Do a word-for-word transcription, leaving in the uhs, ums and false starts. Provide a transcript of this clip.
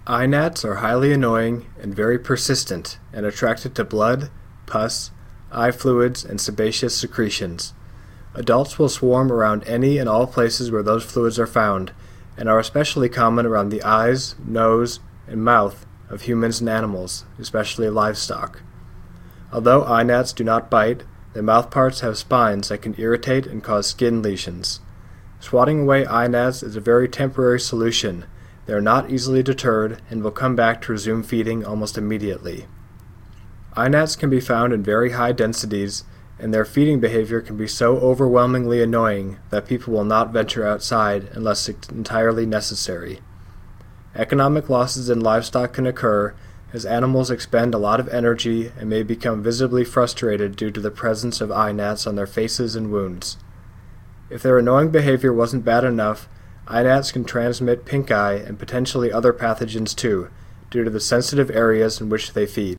Eye gnats are highly annoying and very persistent and attracted to blood, pus, eye fluids, and sebaceous secretions. Adults will swarm around any and all places where those fluids are found, and are especially common around the eyes, nose, and mouth of humans and animals, especially livestock. Although eye gnats do not bite, their mouthparts have spines that can irritate and cause skin lesions. Swatting away eye gnats is a very temporary solution. They are not easily deterred and will come back to resume feeding almost immediately. Eye gnats can be found in very high densities, and their feeding behavior can be so overwhelmingly annoying that people will not venture outside unless it's entirely necessary. Economic losses in livestock can occur as animals expend a lot of energy and may become visibly frustrated due to the presence of eye gnats on their faces and wounds. If their annoying behavior wasn't bad enough, eye gnats can transmit pink eye and potentially other pathogens too, due to the sensitive areas in which they feed.